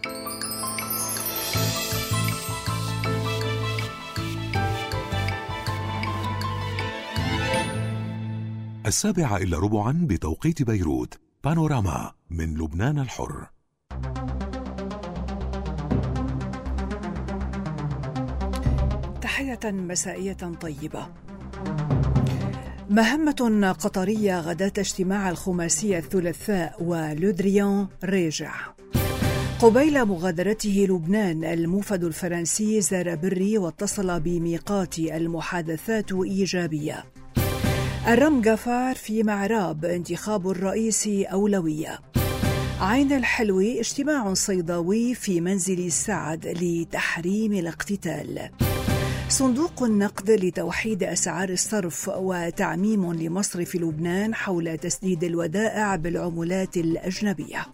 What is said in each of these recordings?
7:15 بتوقيت بيروت. بانوراما من لبنان الحر. تحية مسائية طيبة. مهمة قطرية غداة اجتماع الخماسية الثلاثاء ولودريان راجع. قبيل مغادرته لبنان الموفد الفرنسي زار بري واتصل بميقات المحادثات إيجابية. الرم جفار في معراب انتخاب الرئيس أولوية. عين الحلوي اجتماع صيداوي في منزل سعد لتحريم الاقتتال. صندوق النقد لتوحيد أسعار الصرف وتعميم لمصرف لبنان حول تسديد الودائع بالعملات الأجنبية.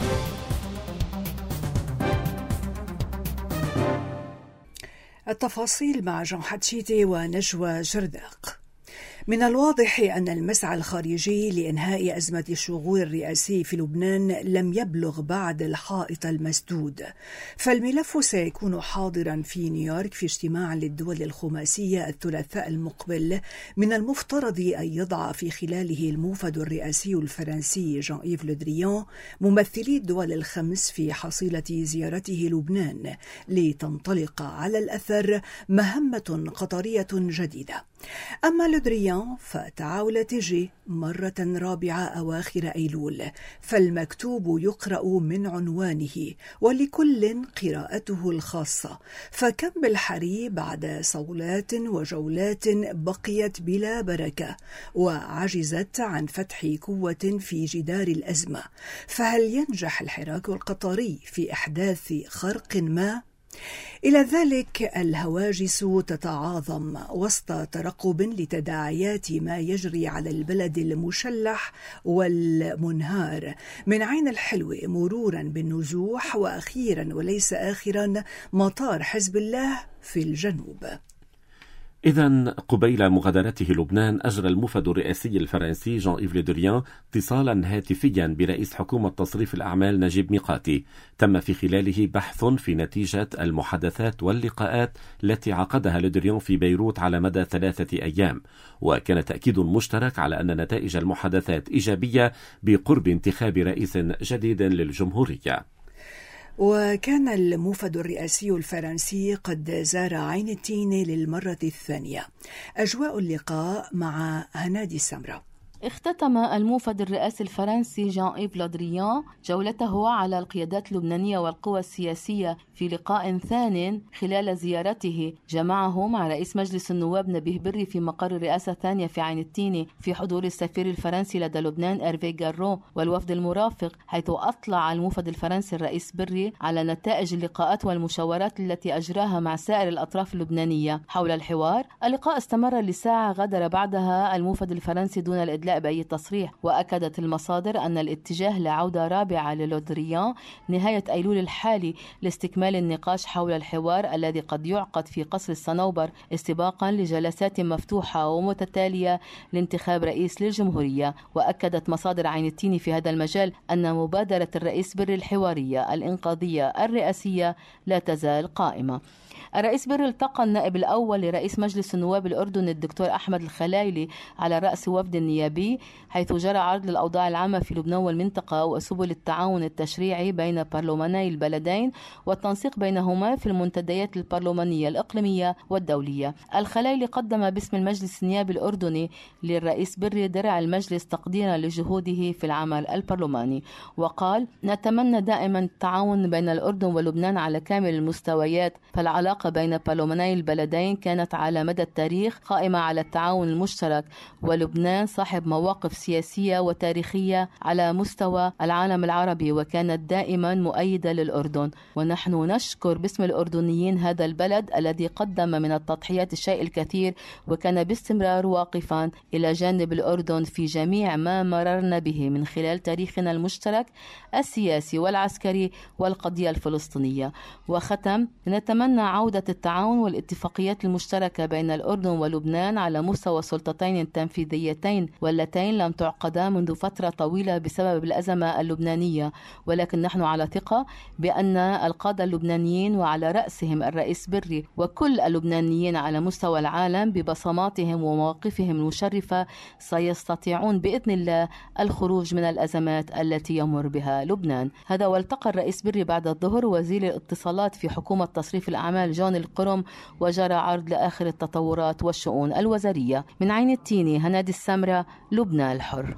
التفاصيل مع جون حتشيتي ونجوى جرداق. من الواضح أن المسعى الخارجي لإنهاء أزمة الشغور الرئاسي في لبنان لم يبلغ بعد الحائط المسدود، فالملف سيكون حاضرا في نيويورك في اجتماع للدول الخماسية الثلاثاء المقبل، من المفترض أن يضع في خلاله الموفد الرئاسي الفرنسي جان إيف لو دريان ممثلي الدول الخمس في حصيلة زيارته لبنان لتنطلق على الأثر مهمة قطرية جديدة. أما لو دريان فتعاول تجي مرة رابعة أواخر أيلول، فالمكتوب يقرأ من عنوانه ولكل قراءته الخاصة، فكم بالحري بعد صولات وجولات بقيت بلا بركة وعجزت عن فتح كوة في جدار الأزمة، فهل ينجح الحراك القطري في إحداث خرق ما؟ إلى ذلك الهواجس تتعاظم وسط ترقب لتداعيات ما يجري على البلد المشلح والمنهار، من عين الحلو مرورا بالنزوح، وأخيرا وليس آخرا مطار حزب الله في الجنوب. إذن قبيل مغادرته لبنان أجرى الموفد الرئاسي الفرنسي جان إيف لو دريان اتصالا هاتفيا برئيس حكومة تصريف الأعمال نجيب ميقاتي، تم في خلاله بحث في نتيجة المحادثات واللقاءات التي عقدها لو دريان في بيروت على مدى 3 أيام، وكان تأكيد مشترك على أن نتائج المحادثات إيجابية بقرب انتخاب رئيس جديد للجمهورية. وكان الموفد الرئاسي الفرنسي قد زار عين التين للمرة الثانية. أجواء اللقاء مع هنادي السمرة. اختتم الموفد الرئاسي الفرنسي جان إيف لو دريان جولته على القيادات اللبنانية والقوى السياسية في لقاء ثان خلال زيارته جمعه مع رئيس مجلس النواب نبيه بري في مقر الرئاسة الثانية في عين التين في حضور السفير الفرنسي لدى لبنان إيرفي جارون والوفد المرافق، حيث أطلع الموفد الفرنسي الرئيس بري على نتائج اللقاءات والمشاورات التي أجراها مع سائر الأطراف اللبنانية حول الحوار. اللقاء استمر لساعة غادر بعدها الموفد الفرنسي دون الإدلاء بأي تصريح، وأكدت المصادر أن الاتجاه لعودة رابعة للو دريان نهاية أيلول الحالي لاستكمال النقاش حول الحوار الذي قد يعقد في قصر الصنوبر استباقا لجلسات مفتوحة ومتتالية لانتخاب رئيس للجمهورية. وأكدت مصادر عين التين في هذا المجال أن مبادرة الرئيس بري الحوارية الإنقاذية الرئاسية لا تزال قائمة. الرئيس بري التقى النائب الأول لرئيس مجلس النواب الأردني الدكتور أحمد الخلايلي على رأس وفد نيابي، حيث جرى عرض الأوضاع العامة في لبنان والمنطقة وسبل التعاون التشريعي بين برلماني البلدين والتنسيق بينهما في المنتديات البرلمانية الإقليمية والدولية. الخلايلي قدم باسم المجلس النيابي الأردني للرئيس بري درع المجلس تقديرا لجهوده في العمل البرلماني، وقال: نتمنى دائما التعاون بين الأردن ولبنان على كامل المستويات، فالعلاقة بين برلماني البلدين كانت على مدى التاريخ قائمة على التعاون المشترك، ولبنان صاحب مواقف سياسية وتاريخية على مستوى العالم العربي وكانت دائما مؤيدة للأردن، ونحن نشكر باسم الأردنيين هذا البلد الذي قدم من التضحيات الشيء الكثير وكان باستمرار واقفا إلى جانب الأردن في جميع ما مررنا به من خلال تاريخنا المشترك السياسي والعسكري والقضية الفلسطينية. وختم: نتمنى عودة التعاون والاتفاقيات المشتركة بين الأردن ولبنان على مستوى السلطتين التنفيذيتين اللتين لم تعقدا منذ فترة طويلة بسبب الأزمة اللبنانية، ولكن نحن على ثقة بأن القادة اللبنانيين وعلى رأسهم الرئيس بري وكل اللبنانيين على مستوى العالم ببصماتهم ومواقفهم المشرفة سيستطيعون بإذن الله الخروج من الأزمات التي يمر بها لبنان. هذا والتقى الرئيس بري بعد الظهر وزير الاتصالات في حكومة تصريف الأعمال جون القرم، وجرى عرض لآخر التطورات والشؤون الوزارية. من عين التيني، هنادي السمرة، لبنان الحر.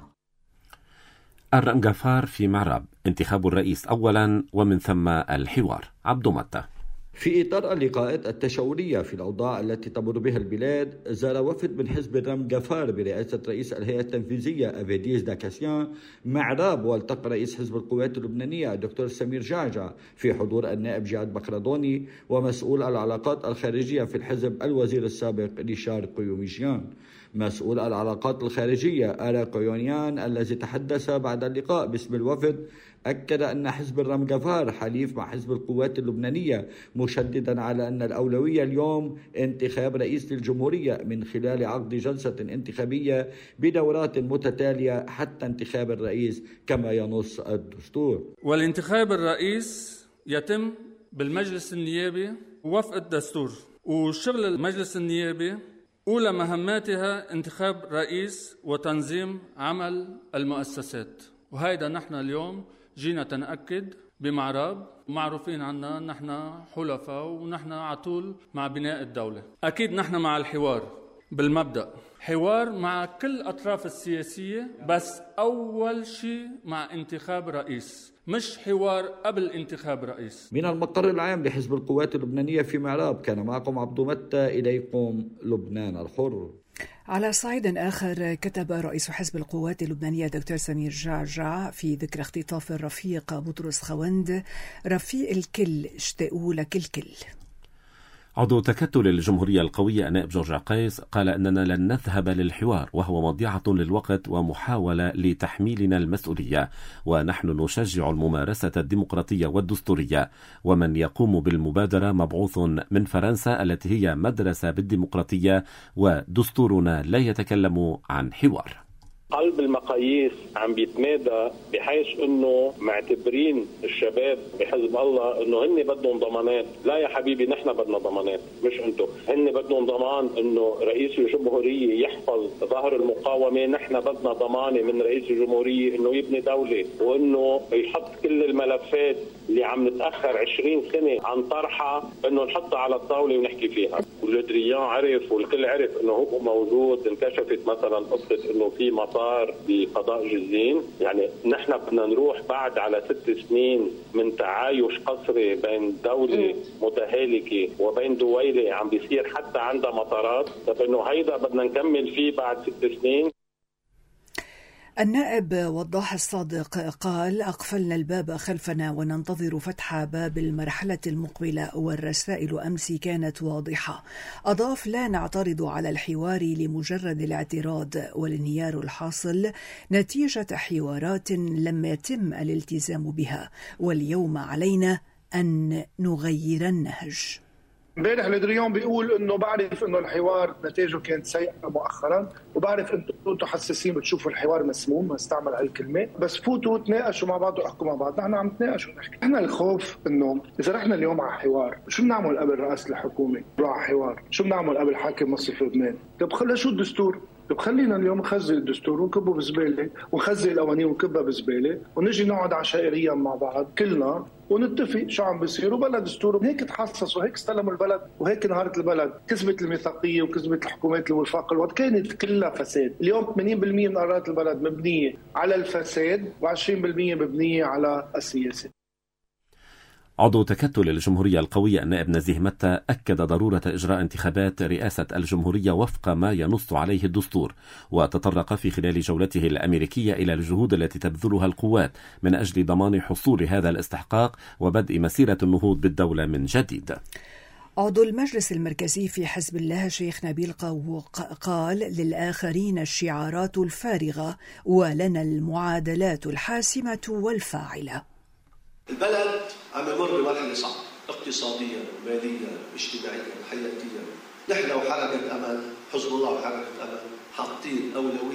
الرمجفار في معرب، انتخاب الرئيس أولا ومن ثم الحوار. عبد متى. في إطار اللقاءات التشاورية في الأوضاع التي تمر بها البلاد، زار وفد من حزب الرمجفار برئاسة رئيس الهيئة التنفيذية أفيديز داكاسيان معراب، والتقى رئيس حزب القوات اللبنانية الدكتور سمير جعجع في حضور النائب جهاد بكردوني ومسؤول العلاقات الخارجية في الحزب الوزير السابق ريشار قيوميجيان. مسؤول العلاقات الخارجية آرا قيونيان الذي تحدث بعد اللقاء باسم الوفد أكد أن حزب الرمجفار حليف مع حزب القوات اللبنانية، مشددا على أن الأولوية اليوم انتخاب رئيس للجمهورية من خلال عقد جلسة انتخابية بدورات متتالية حتى انتخاب الرئيس كما ينص الدستور. والانتخاب الرئيس يتم بالمجلس النيابي وفق الدستور، وشغل المجلس النيابي أولى مهماتها انتخاب رئيس وتنظيم عمل المؤسسات. وهيدا نحن اليوم جينا تنأكد بمعراب، معروفين عنا نحن حلفاء ونحن عطول مع بناء الدولة. أكيد نحن مع الحوار بالمبدأ، حوار مع كل أطراف السياسية، بس أول شيء مع انتخاب رئيس، مش حوار قبل انتخاب رئيس. من المقر العام لحزب القوات اللبنانية في معراب، كان معكم عبد متى، إليكم لبنان الحر. على صعيد آخر، كتب رئيس حزب القوات اللبنانية دكتور سمير جعجع في ذكرى اختطاف الرفيق بطرس خوند: رفيق الكل اشتاقوا لك الكل. عضو تكتل الجمهورية القوية نائب جورج عقيس قال أننا لن نذهب للحوار وهو مضيعة للوقت ومحاولة لتحميلنا المسؤولية، ونحن نشجع الممارسة الديمقراطية والدستورية، ومن يقوم بالمبادرة مبعوث من فرنسا التي هي مدرسة بالديمقراطية، ودستورنا لا يتكلم عن حوار. قلب المقاييس عم بيتمادى بحيث انه معتبرين الشباب بحزب الله انه هن بدهم ضمانات. لا يا حبيبي، نحن بدنا ضمانات مش انتم. هن بدهم ضمان انه رئيس الجمهورية يحفظ ظهر المقاومة، نحن بدنا ضمانة من رئيس الجمهورية انه يبني دولة وانه يحط كل الملفات اللي عم نتأخر 20 سنة عن طرحها انه نحطها على الطاولة ونحكي فيها. ولودريان عرف والكل عرف انه هو موجود. انكشفت مثلا قصة انه في مطار بقضاء جزين، يعني نحن بدنا نروح بعد على 6 سنين من تعايش قسري بين دولة متهالكة وبين دويلة عم بيصير حتى عندها مطارات، فإنه هيدا بدنا نكمل فيه بعد 6 سنين. النائب وضاح الصادق قال: أقفلنا الباب خلفنا وننتظر فتح باب المرحلة المقبلة، والرسائل أمس كانت واضحة. أضاف: لا نعترض على الحوار لمجرد الاعتراض، والانهيار الحاصل نتيجة حوارات لم يتم الالتزام بها، واليوم علينا أن نغير النهج. امبارح لودريان بيقول انه بعرف انه الحوار نتائجه كانت سيئه مؤخرا، وبعرف انتم حساسين بتشوفوا الحوار مسموم، ما استعمل هالكلمه، بس فوتوا تناقشوا مع بعض واحكوا مع بعض. نحن عم نتناقش ونحكي. احنا الخوف انه اذا رحنا اليوم على حوار، شو بنعمل قبل رئاسه الحكومه؟ نروح على حوار، شو بنعمل قبل حاكم مصرف لبنان؟ طب خلي شو الدستور؟ طب خلينا اليوم نخزي الدستور ونكبه بزباله، ونخزي القوانين ونكبها بزباله، ونجي نقعد عشائريا مع بعض كلنا ونتفق شو عم بيصير، وبلا دستور. هيك تحسسوا، وهيك استلموا البلد، وهيك انهارت البلد، كسبت الميثاقيه وكسبت الحكومات الوفاق الوطني، كانت كلها فساد. اليوم 80% من قرارات البلد مبنيه على الفساد، و20% مبنيه على السياسه. عضو تكتل الجمهورية القوية النائب نزيه متى أكد ضرورة إجراء انتخابات رئاسة الجمهورية وفق ما ينص عليه الدستور، وتطرق في خلال جولته الأمريكية إلى الجهود التي تبذلها القوات من أجل ضمان حصول هذا الاستحقاق وبدء مسيرة النهوض بالدولة من جديد. عضو المجلس المركزي في حزب الله شيخ نبيل قوق قال: للآخرين الشعارات الفارغة ولنا المعادلات الحاسمة والفاعلة. البلد عم يمر بمرحلة صعبة اقتصاديا، ماليا، اجتماعيا، حياتيا. نحن وحركة أمل، حزب الله وحركة أمل، حاطين أولوية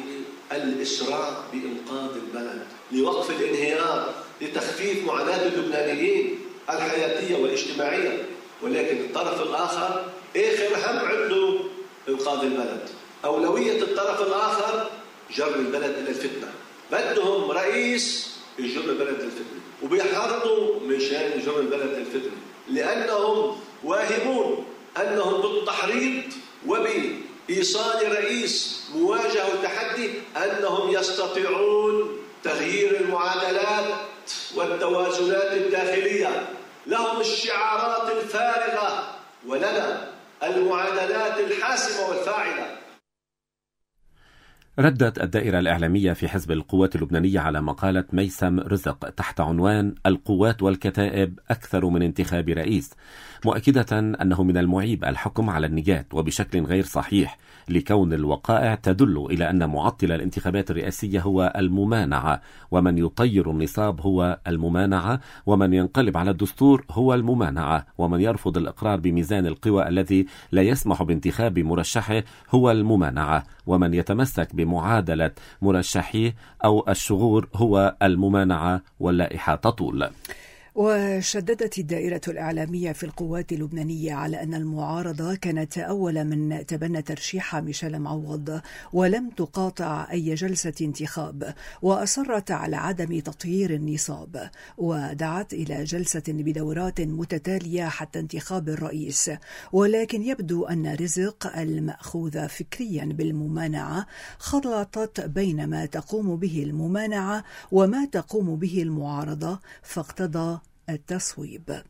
الإسراع بإنقاذ البلد، لوقف الانهيار، لتخفيف معاناة اللبنانيين الحياتية والاجتماعية. ولكن الطرف الآخر آخر هم عنده إنقاذ البلد، أولوية الطرف الآخر جر البلد إلى الفتنة. بدهم رئيس يجر البلد للفتنة، وبيحرضوا مشان يجر البلد للفتنة، لأنهم واهمون أنهم بالتحريض وبإيصال رئيس مواجهة وتحدي أنهم يستطيعون تغيير المعادلات والتوازنات الداخلية. لهم الشعارات الفارغة ولنا المعادلات الحاسمة والفاعلة. ردت الدائرة الإعلامية في حزب القوات اللبنانية على مقالة ميسم رزق تحت عنوان القوات والكتائب أكثر من انتخاب رئيس، مؤكدة أنه من المعيب الحكم على النيات وبشكل غير صحيح، لكون الوقائع تدل إلى أن معطل الانتخابات الرئاسية هو الممانعة، ومن يطير النصاب هو الممانعة، ومن ينقلب على الدستور هو الممانعة، ومن يرفض الإقرار بميزان القوى الذي لا يسمح بانتخاب مرشحه هو الممانعة، ومن يتمسك بمعادلة مرشحيه أو الشغور هو الممانعة، واللائحة تطول. وشددت الدائرة الإعلامية في القوات اللبنانية على أن المعارضة كانت أول من تبنى ترشيح ميشيل معوض ولم تقاطع أي جلسة انتخاب، وأصرت على عدم تطهير النصاب، ودعت إلى جلسة بدورات متتالية حتى انتخاب الرئيس. ولكن يبدو أن رزق المأخوذ فكريا بالممانعة خلطت بين ما تقوم به الممانعة وما تقوم به المعارضة، فاقتضى التصويب.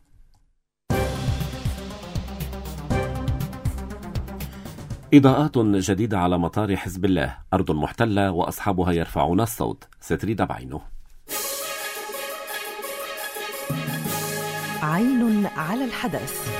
إضاءات جديدة على مطار حزب الله، أرض محتلة وأصحابها يرفعون الصوت. ستريد بعينه. عين على الحدث.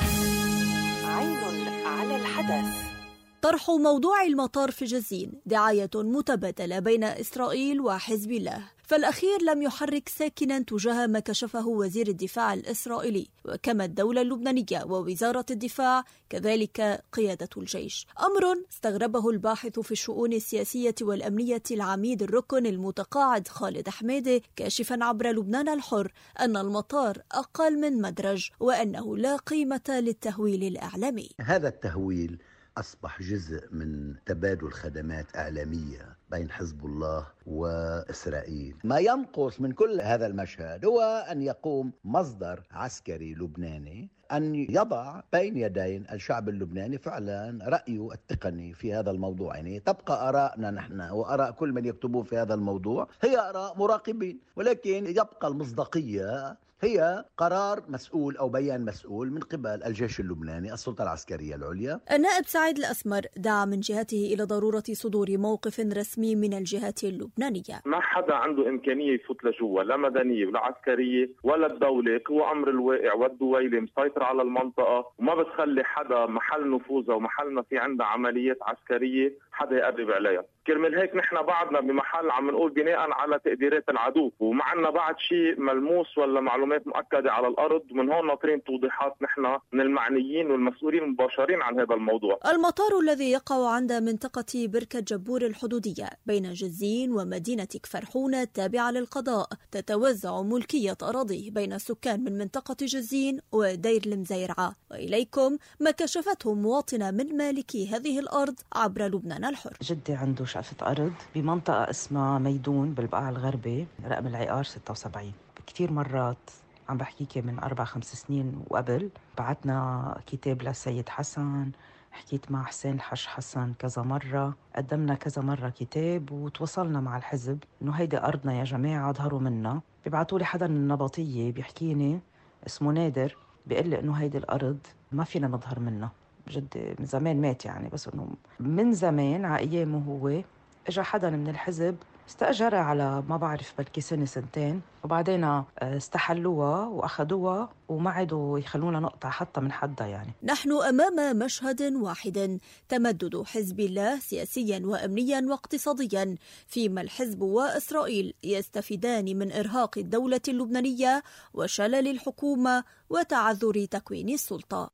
عين على الحدث. طرح موضوع المطار في جزين دعاية متبادلة بين إسرائيل وحزب الله، فالأخير لم يحرك ساكنا تجاه ما كشفه وزير الدفاع الإسرائيلي، وكما الدولة اللبنانية ووزارة الدفاع كذلك قيادة الجيش، أمر استغربه الباحث في الشؤون السياسية والأمنية العميد الركن المتقاعد خالد حميدي، كاشفا عبر لبنان الحر أن المطار أقل من مدرج وأنه لا قيمة للتهويل الإعلامي. هذا التهويل أصبح جزء من تبادل خدمات إعلامية بين حزب الله وإسرائيل. ما ينقص من كل هذا المشهد هو أن يقوم مصدر عسكري لبناني أن يضع بين يدين الشعب اللبناني فعلا رأيه التقني في هذا الموضوع. يعني تبقى آراءنا نحن وآراء كل من يكتبون في هذا الموضوع هي آراء مراقبين، ولكن يبقى المصداقية هي قرار مسؤول أو بيان مسؤول من قبل الجيش اللبناني، السلطة العسكرية العليا. النائب سعيد الأسمر دعا من جهته إلى ضرورة صدور موقف رسمي من الجهات اللبنانية. ما حدا عنده إمكانية يفوت لجوا، لا مدنية ولا عسكرية ولا الدولة. هو أمر الواقع والدويلة مسيطرة على المنطقة وما بتخلي حدا محل نفوذها ومحل ما في عندها عمليات عسكرية حدا يقرب عليها. كرمال هيك نحن بعدنا بمحل عم نقول بناء على تقديرات العدو، وما عندنا بعد شيء ملموس ولا معلومات مؤكدة على الأرض. ومن هون ناطرين توضيحات نحن من المعنيين والمسؤولين المباشرين عن هذا الموضوع. المطار الذي يقع عند منطقة بركة جبور الحدودية بين جزين ومدينة كفرحونة التابعة للقضاء تتوزع ملكية أراضيه بين السكان من منطقة جزين ودير المزيرعة. وإليكم ما كشفته مواطنة من مالكي هذه الأرض عبر لبنان الحر. جدي عنده شقفة أرض بمنطقة اسمها ميدون بالبقاع الغربي، رقم العقار 76. كتير مرات عم بحكيك من 4-5 سنين وقبل بعتنا كتاب للسيد حسن، حكيت مع حسين الحش حسن كذا مرة، قدمنا كذا مرة كتاب وتوصلنا مع الحزب إنه هيدي أرضنا يا جماعة ظهروا منا. بيبعتوا لي حدا من النبطية بيحكيني اسمه نادر، بيقول لي إنه هيدي الأرض ما فينا نظهر منها. جدي من زمان مات يعني، بس إنه من زمان على أيامه هو إجا حدا من الحزب استأجرها على ما بعرف بلكي سنة سنتين، وبعدين استحلوها وأخذوها وما عادوا يخلونا نقطع حتى من حدا. يعني نحن أمام مشهد واحد، تمدد حزب الله سياسيا وأمنيا واقتصاديا، فيما الحزب وإسرائيل يستفيدان من إرهاق الدولة اللبنانية وشلل الحكومة وتعذر تكوين السلطة.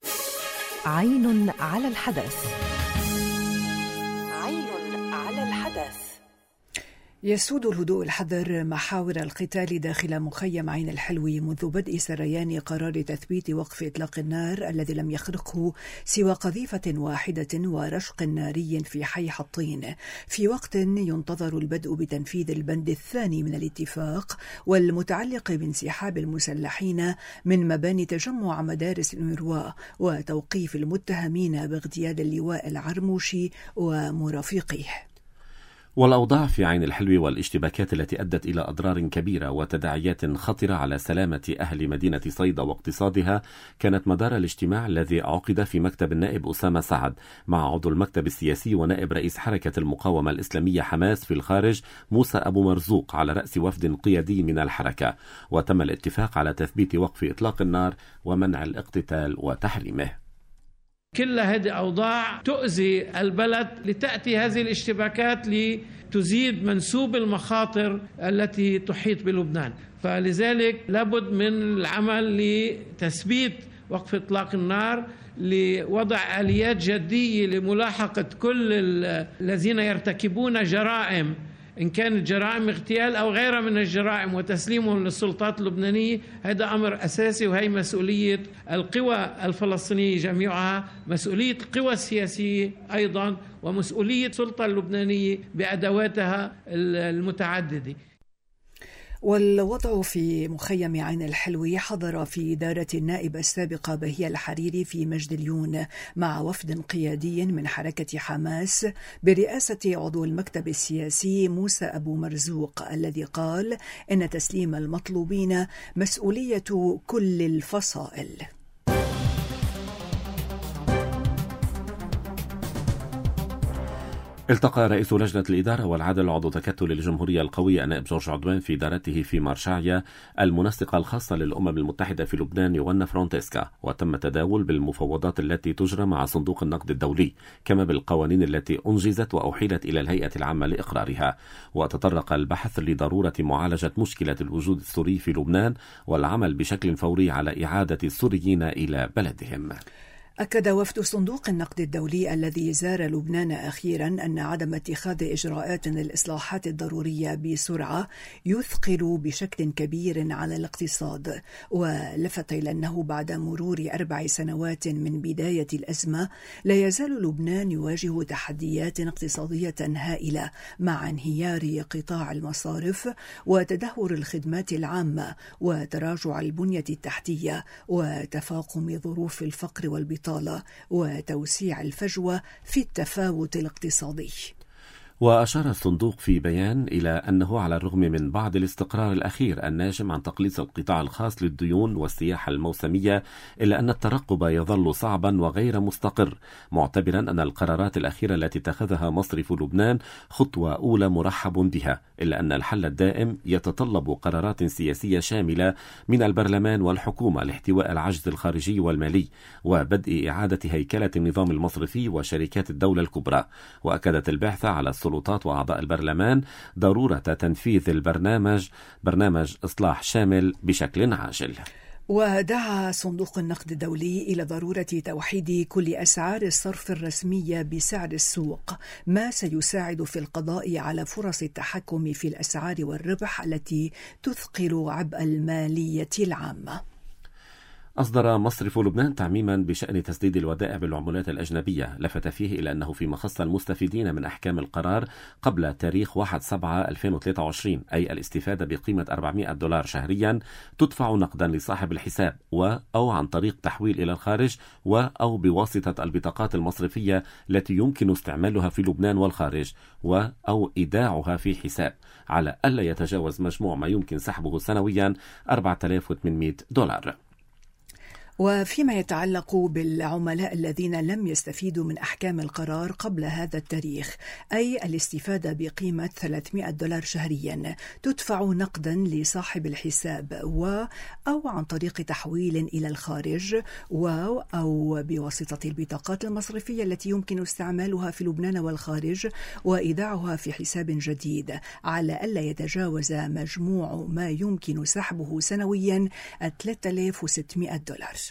عين على الحدث. عين على الحدث. يسود الهدوء الحذر محاور القتال داخل مخيم عين الحلوي منذ بدء سريان قرار تثبيت وقف إطلاق النار الذي لم يخرقه سوى قذيفة واحدة ورشق ناري في حي حطين، في وقت ينتظر البدء بتنفيذ البند الثاني من الاتفاق والمتعلق بانسحاب المسلحين من مباني تجمع مدارس الإنرواء وتوقيف المتهمين باغتيال اللواء العرموشي ومرافقيه. والأوضاع في عين الحلو والاشتباكات التي أدت إلى أضرار كبيرة وتداعيات خطرة على سلامة أهل مدينة صيدا واقتصادها كانت مدار الاجتماع الذي عقد في مكتب النائب أسامة سعد مع عضو المكتب السياسي ونائب رئيس حركة المقاومة الإسلامية حماس في الخارج موسى أبو مرزوق على رأس وفد قيادي من الحركة، وتم الاتفاق على تثبيت وقف إطلاق النار ومنع الاقتتال وتحريمه. كل هذه أوضاع تؤذي البلد، لتأتي هذه الاشتباكات لتزيد منسوب المخاطر التي تحيط بلبنان، فلذلك لابد من العمل لتثبيت وقف إطلاق النار، لوضع آليات جدية لملاحقة كل الذين يرتكبون جرائم إن كانت جرائم اغتيال أو غيرها من الجرائم وتسليمهم للسلطات اللبنانية. هذا أمر أساسي، وهي مسؤولية القوى الفلسطينية جميعها، مسؤولية القوى السياسية أيضا، ومسؤولية السلطة اللبنانية بأدواتها المتعددة. والوضع في مخيم عين الحلوي حضر في دارة النائب السابقة بهية الحريري في مجدليون مع وفد قيادي من حركة حماس برئاسة عضو المكتب السياسي موسى أبو مرزوق، الذي قال إن تسليم المطلوبين مسؤولية كل الفصائل. التقى رئيس لجنة الإدارة والعدل عضو تكتل الجمهورية القوية النائب جورج عدوان في دارته في مارشاعيا المنسقة الخاصة للأمم المتحدة في لبنان يونا فرونتسكا، وتم التداول بالمفاوضات التي تجرى مع صندوق النقد الدولي كما بالقوانين التي أنجزت وأحيلت إلى الهيئة العامة لإقرارها. وتطرق البحث لضرورة معالجة مشكلة الوجود السوري في لبنان والعمل بشكل فوري على إعادة السوريين إلى بلدهم. أكد وفد صندوق النقد الدولي الذي زار لبنان أخيرا أن عدم اتخاذ إجراءات للإصلاحات الضرورية بسرعة يثقل بشكل كبير على الاقتصاد، ولفت إلى أنه بعد مرور 4 سنوات من بداية الأزمة لا يزال لبنان يواجه تحديات اقتصادية هائلة مع انهيار قطاع المصارف وتدهور الخدمات العامة وتراجع البنية التحتية وتفاقم ظروف الفقر والبطالة وتوسيع الفجوة في التفاوت الاقتصادي. وأشار الصندوق في بيان إلى أنه على الرغم من بعض الاستقرار الأخير الناجم عن تقليص القطاع الخاص للديون والسياحة الموسمية، إلا أن الترقب يظل صعبا وغير مستقر، معتبرا أن القرارات الأخيرة التي اتخذها مصرف لبنان خطوة أولى مرحب بها، إلا أن الحل الدائم يتطلب قرارات سياسية شاملة من البرلمان والحكومة لاحتواء العجز الخارجي والمالي وبدء إعادة هيكلة النظام المصرفي وشركات الدولة الكبرى. وأكدت البعثة على السلطات وأعضاء البرلمان ضرورة تنفيذ برنامج إصلاح شامل بشكل عاجل. ودعا صندوق النقد الدولي إلى ضرورة توحيد كل أسعار الصرف الرسمية بسعر السوق، ما سيساعد في القضاء على فرص التحكم في الأسعار والربح التي تثقل عبء المالية العامة. أصدر مصرف لبنان تعميما بشأن تسديد الودائع بالعملات الأجنبية، لفت فيه إلى أنه فيما خص المستفيدين من أحكام القرار قبل تاريخ 1/7/2023، أي الاستفادة بقيمة $400 شهريا، تدفع نقدا لصاحب الحساب أو عن طريق تحويل إلى الخارج أو بواسطة البطاقات المصرفية التي يمكن استعمالها في لبنان والخارج أو إيداعها في حساب، على ألا يتجاوز مجموع ما يمكن سحبه سنويا $4,800. وفيما يتعلق بالعملاء الذين لم يستفيدوا من أحكام القرار قبل هذا التاريخ، أي الاستفادة بقيمة $300 شهريا، تدفع نقدا لصاحب الحساب أو عن طريق تحويل إلى الخارج أو بواسطة البطاقات المصرفية التي يمكن استعمالها في لبنان والخارج وإيداعها في حساب جديد، على ألا يتجاوز مجموع ما يمكن سحبه سنويا $3,600.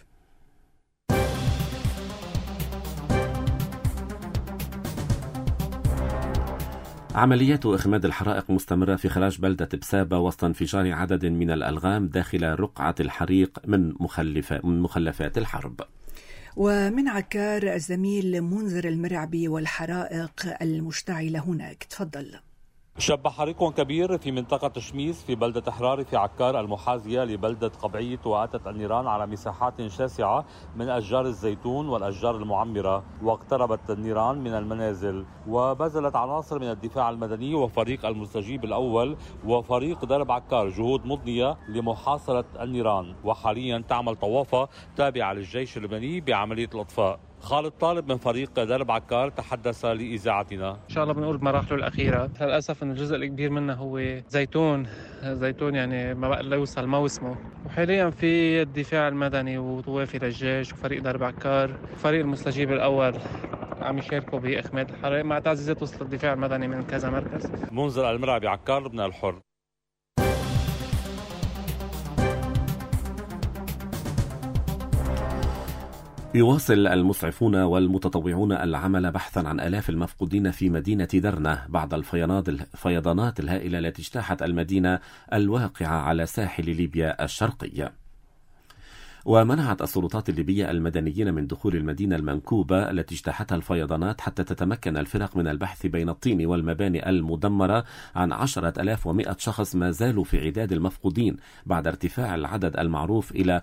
عمليات إخماد الحرائق مستمرة في خراج بلدة بسابة وسط انفجار عدد من الألغام داخل رقعة الحريق من مخلفات الحرب. ومن عكار الزميل منذر المرعبي والحرائق المشتعلة هناك، تفضل. شب حريق كبير في منطقة شميس في بلدة حراري في عكار المحاذية لبلدة قبعية، وأتت النيران على مساحات شاسعة من أشجار الزيتون والأشجار المعمرة، واقتربت النيران من المنازل، وبذلت عناصر من الدفاع المدني وفريق المستجيب الأول وفريق درب عكار جهود مضنية لمحاصرة النيران، وحاليا تعمل طوافة تابعة للجيش اللبناني بعملية الإطفاء. خالد طالب من فريق درب عكار تحدث لإذاعتنا. إن شاء الله بنقول بمراحله الأخيرة. للأسف إن الجزء الكبير منه هو زيتون يعني ما بقى يوصل موسمه، وحاليا في الدفاع المدني وطوافي للجيش وفريق درب عكار وفريق المستجيب الأول عم يشاركوا بإخماد الحرائق مع تعزيزات وسط الدفاع المدني من كذا مركز. منذر المرعبي عكار، لبنان الحر. يواصل المسعفون والمتطوعون العمل بحثا عن آلاف المفقودين في مدينة درنة بعد الفيضانات الهائلة التي اجتاحت المدينة الواقعة على ساحل ليبيا الشرقية. ومنعت السلطات الليبية المدنيين من دخول المدينة المنكوبة التي اجتاحتها الفيضانات حتى تتمكن الفرق من البحث بين الطين والمباني المدمرة عن 10,100 شخص ما زالوا في عداد المفقودين بعد ارتفاع العدد المعروف إلى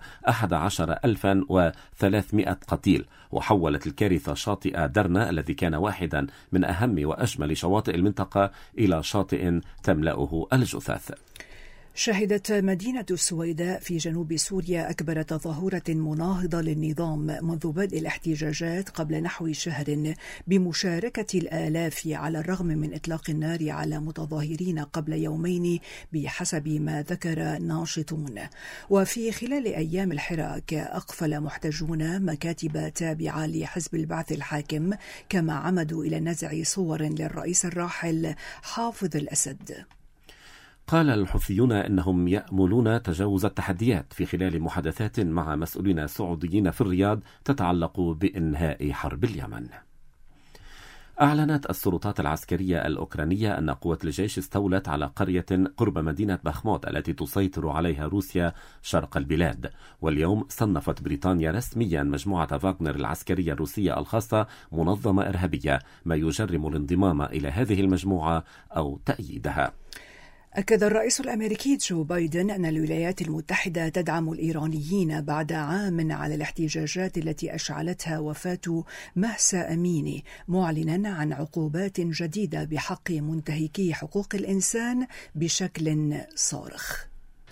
11,300 قتيل. وحولت الكارثة شاطئ درنا الذي كان واحدا من أهم وأجمل شواطئ المنطقة إلى شاطئ تملأه الجثث. شهدت مدينة السويداء في جنوب سوريا أكبر تظاهرة مناهضة للنظام منذ بدء الاحتجاجات قبل نحو شهر بمشاركة الآلاف على الرغم من إطلاق النار على متظاهرين قبل يومين بحسب ما ذكر ناشطون. وفي خلال أيام الحراك أقفل محتجون مكاتب تابعة لحزب البعث الحاكم، كما عمدوا إلى نزع صور للرئيس الراحل حافظ الأسد. قال الحوثيون إنهم يأملون تجاوز التحديات في خلال محادثات مع مسؤولين سعوديين في الرياض تتعلق بإنهاء حرب اليمن. أعلنت السلطات العسكرية الأوكرانية أن قوات الجيش استولت على قرية قرب مدينة بخموت التي تسيطر عليها روسيا شرق البلاد. واليوم صنفت بريطانيا رسميا مجموعة فاغنر العسكرية الروسية الخاصة منظمة إرهابية، ما يجرم الانضمام إلى هذه المجموعة أو تأييدها. أكد الرئيس الأمريكي جو بايدن أن الولايات المتحدة تدعم الإيرانيين بعد عام على الاحتجاجات التي أشعلتها وفاة مهسا أميني، معلنا عن عقوبات جديدة بحق منتهكي حقوق الإنسان بشكل صارخ.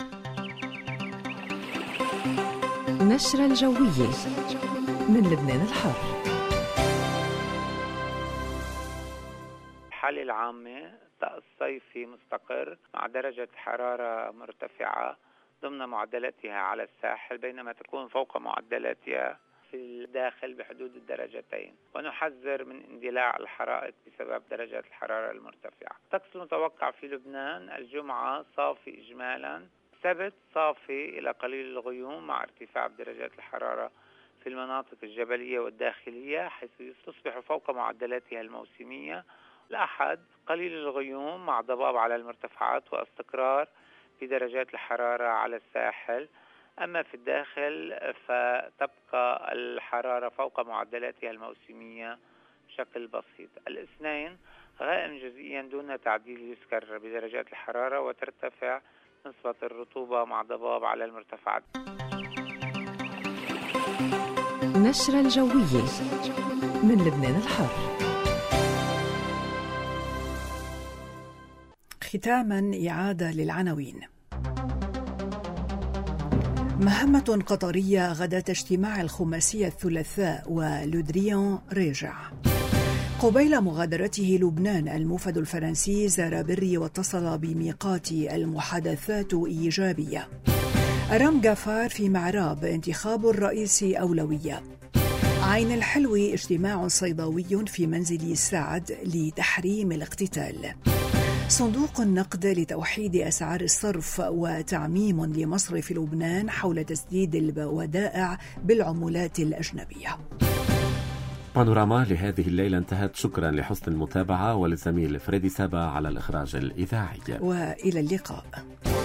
نشرة الجوية من لبنان الحر. الحالة العامة الصيفي مستقر مع درجة حرارة مرتفعة ضمن معدلاتها على الساحل، بينما تكون فوق معدلاتها في الداخل بحدود الدرجتين، ونحذر من اندلاع الحرائق بسبب درجات الحرارة المرتفعة. الطقس المتوقع في لبنان الجمعة صافي إجمالا، السبت صافي إلى قليل الغيوم مع ارتفاع درجات الحرارة في المناطق الجبلية والداخلية حيث تصبح فوق معدلاتها الموسمية. الأحد قليل الغيوم مع ضباب على المرتفعات واستقرار في درجات الحرارة على الساحل، أما في الداخل فتبقى الحرارة فوق معدلاتها الموسمية بشكل بسيط. الاثنين غائم جزئيا دون تعديل يذكر بدرجات الحرارة، وترتفع نسبة الرطوبة مع ضباب على المرتفعات. نشرة الجوية من لبنان الحر. ختاما إعادة للعناوين. مهمة قطرية غداة اجتماع الخماسية الثلاثاء ولودريان رجع. قبيل مغادرته لبنان الموفد الفرنسي زار بري واتصل بميقات المحادثات إيجابية. رام غفار في معراب انتخاب الرئيس أولوية. عين الحلوي اجتماع صيداوي في منزل سعد لتحريم الاقتتال. صندوق النقد لتوحيد أسعار الصرف وتعميم لمصرف لبنان حول تسديد الودائع بالعملات الأجنبية. بانوراما لهذه الليلة انتهت. شكرا لحسن المتابعة وللزميل فريدي سابا على الإخراج الإذاعي. وإلى اللقاء.